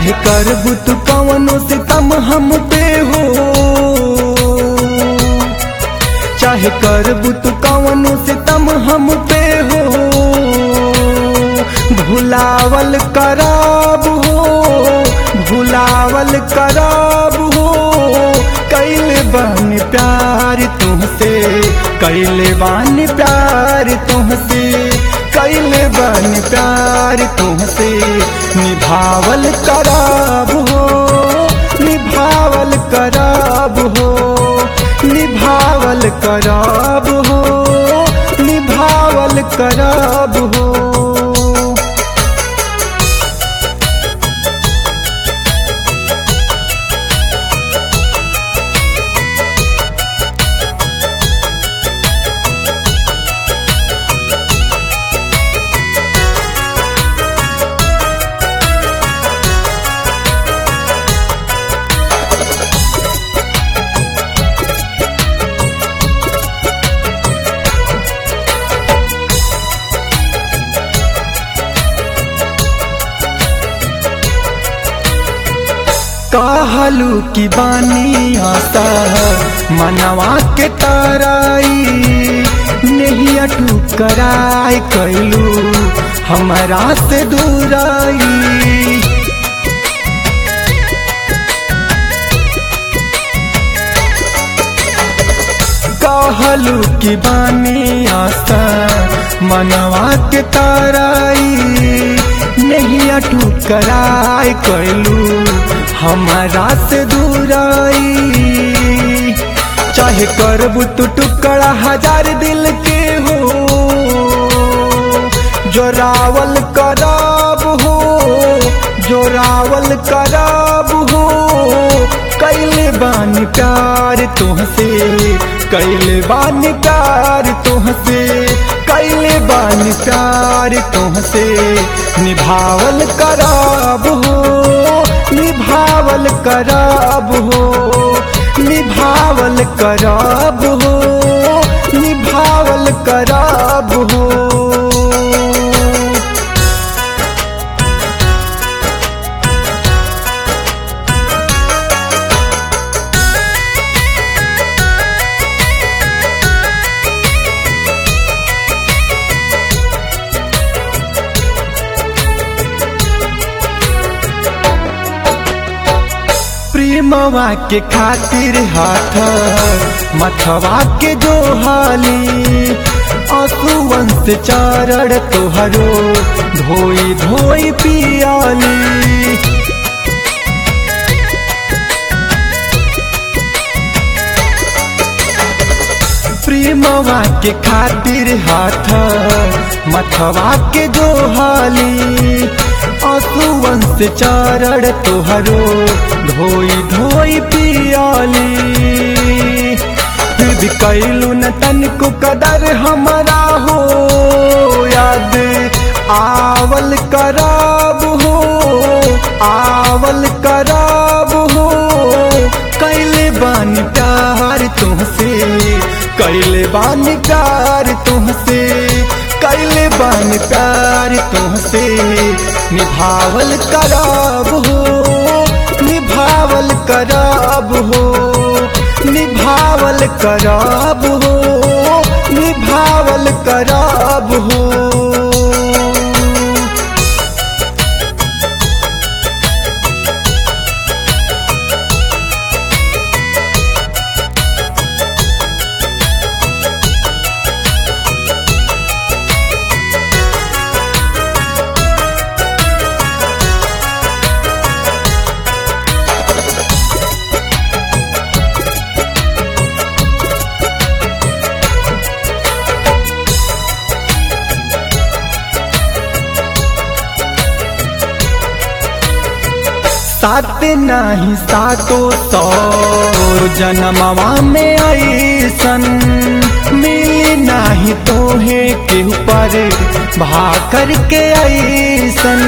चाहे करबू तू कवनो सितम हम पे हो, चाहे करबू तू कवनो सितम हम पे हो, भुलावल कराब हो, भुलावल कराब हो। कैले बानी प्यार तुमसे, कैले बानी प्यार तुमसे, कैले बानी प्यार तुमसे, निभावल कराब हो, निभावल कराब हो, निभावल कराब हो, निभावल कराब हो। कहलू की बानी आशा मनवा के ताराई, नहीं अटू कराई कैलू हमारा से दूराई। कहलू की बानी आशा मनवा के ताराई, नहीं अटू कराई कैलू हमारा से दूराई। चाहे करबू तू टुकड़ा हजार दिल के हो, जोरावल कराब हो, जोरावल कराब हो। कैले बानी प्यार तुमसे, कैले बानी प्यार तुमसे, कैले बानी प्यार तुमसे, निभावल कराब हो, निभावल कराब हो, निभावल कराब हो, निभावल कराब हो। प्रेमवा के खातिर हाथ मथवा के जो हाली, आंसुअन से चारण तोहरो धोई धोई पियाली। प्रेमवा के खातिर हाथ मथवा के जो हाली, आंसुअन से चारण तोहरो धोई धोई पियाली। फिर भी कैलू न तनिको कदर हमारा हो, याद आवल कराब हो, आवल कराब हो। कैले बानी प्यार तुमसे, कैले बानी प्यार तुमसे, कैले बानी प्यार तुमसे, निभावल कराब हो, निभावल कराब हो, निभावल कराब हो, निभावल कराब हो। साथ नाही सातो सौर जन्मवा में ऐसन, मिली नाही तोहे के ऊपर भाकर के ऐसन।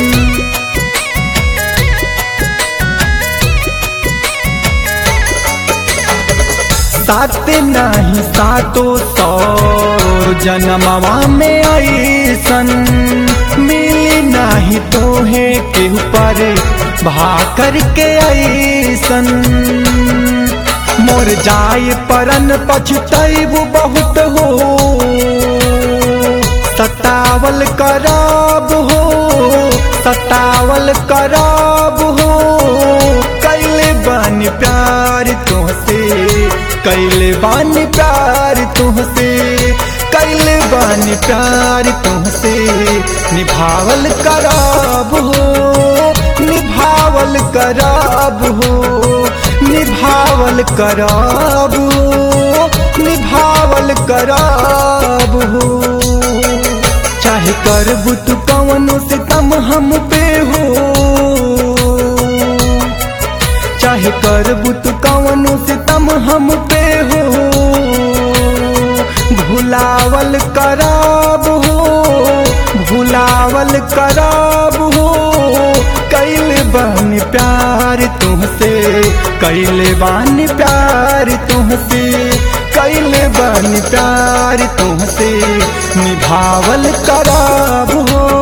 साथ नाही सातो सौर जन्मवा में ऐसन, मिली नाही तोहे के ऊपर भाकर के ऐसन मोर जाय परन पछतैबू बहुत हो सतावल कराब हो सतावल कराब हो कैले बानी प्यार तुहसे कैले बानी प्यार तुहसे कैले बानी प्यार तुहसे निभावल कराब हो निभावल कराब हो निभावल कराब हो निभावल कराब हो चाहे करबू तू कवनो सितम हम पे हो चाहे करबू तू कवनो सितम हम पे हो भुलावल कराब हो भुलावल कराब हो कैले बानी प्यार तुमसे कैले बानी प्यार तुमसे कैले बानी प्यार तुमसे निभावल कराब हो